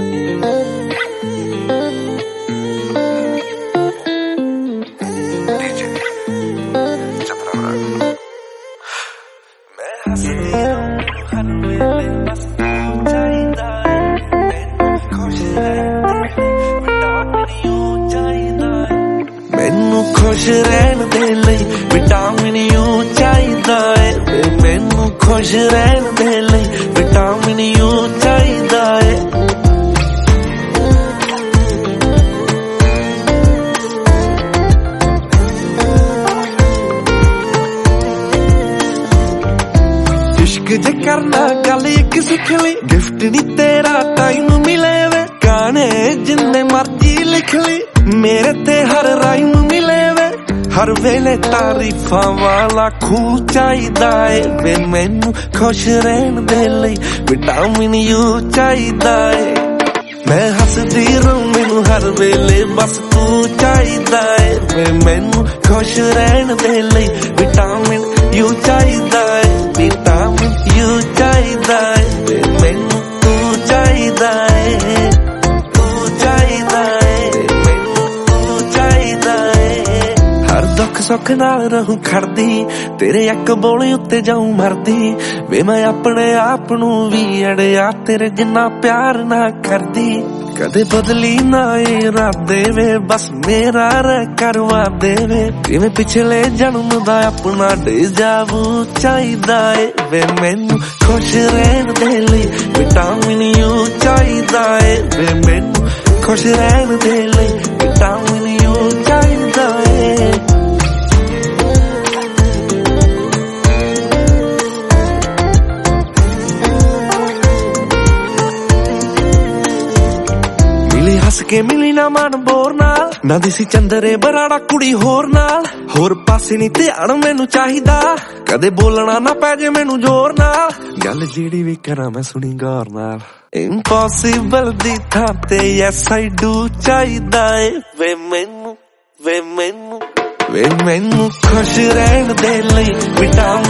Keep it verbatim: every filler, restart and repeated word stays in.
मैनू खुश रहन दे लई विटामिन यू चाहिदा है, मैनू खुश रहन दे लई विटामिन यू चाहिदा है। इश्क जे करना गल एक सिख ली, गिफ्ट नी तेरा टाइम मिले वे, गाने जिन्ने मर्जी लिख ली, मेरे ते हर राइम मिले वे, हर वेले तारीफां वाला खूह चाहिदा है वे, मैनू खुश रहन दे लई विटामिन यू चाहिदा है। मैं हसदी रहूं मैनू हर वेले बस तू चाहिदा है वे, मैनू खुश रहन दे लई विटामिन यू चाहिदा है, विटामिन यू चाहिदा है वे, मैनू तू चाहिदा है, तू चाहिदा है, मैनू तू चाहिदा है। हर दुख सुख नाल रहूं खड़दी, तेरे अक बोले उत्ते जाऊं मरदी वे, मैं अपने आप नू भी अड़िया तेरे जिन्ना प्यार ना करदी। कदे बदली ना इरादे वे, बस मेरा रह करवा दे वे, जिवें पिछले जन्म दा अपना डेजावू चाहिदा है वे, मैनू खुश रहन दे लई विटामिन यू चाहिदा है वे, मैनू खुश रहन दे लई विटामिन यू चाहिदा है। हस के मिली ना मन बोर नाल, ना दिसी चंदरे बराड़ा कुड़ी होर नाल, होर पासे नी ध्यान मैनू चाहिदा, कदे बोलना ना पै जे मैनू जोर नाल, गल जेड़ी भी करा मैं सुनी गौर नाल। इम्पॉसिबल दी थां ते यस आई डू चाहिदा है वे, मैनू वे मैनू वे मैनू खुश रहन दे लई विटामिन